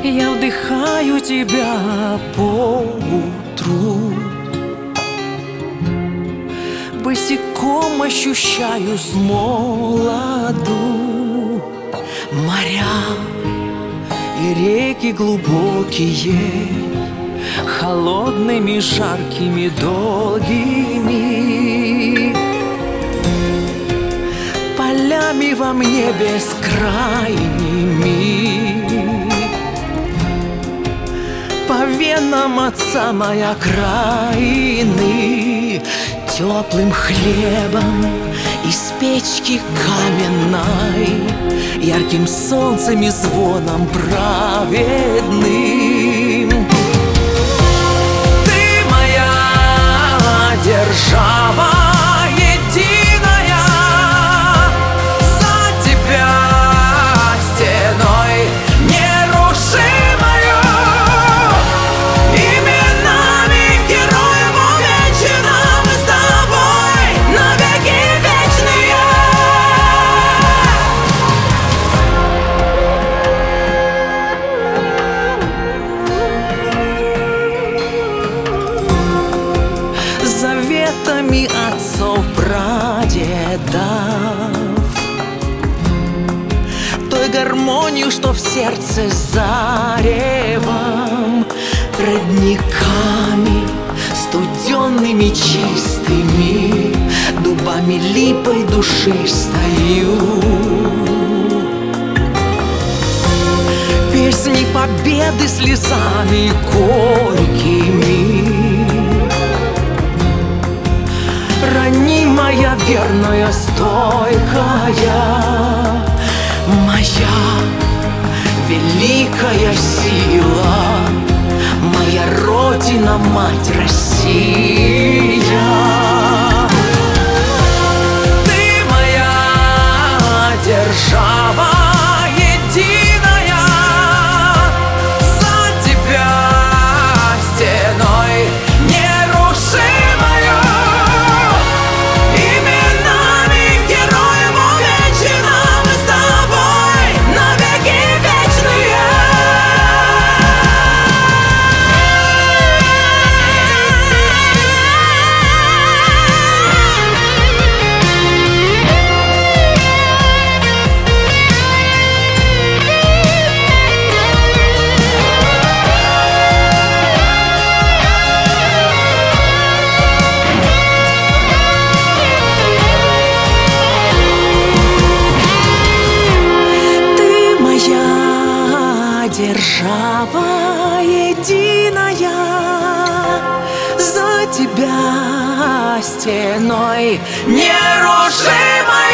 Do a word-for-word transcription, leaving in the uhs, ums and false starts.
Я вдыхаю тебя по утру, босиком ощущаю смолоду. Моря и реки глубокие, холодными, жаркими, долгими, полями во мне бескрайними, по венам от самой окраины, теплым хлебом из печки каменной, ярким солнцем и звоном праведным. Ты моя держава единая, за тебя стеной нерушимою, именами героев увенчана мы с тобой навеки вечные. Заветами отцов, прадедов, той гармонию, что в сердце заревом, родниками студенными, чистыми, дубами, липой душистою, песни победы слезами горькими, ранимая, верная, стойкая, моя великая сила, моя Родина, мать Россия. Ты моя держава единая, за тебя стеной нерушимою, именами героев увенчана мы с тобой навеки вечные. Держава единая, за тебя стеной нерушимой.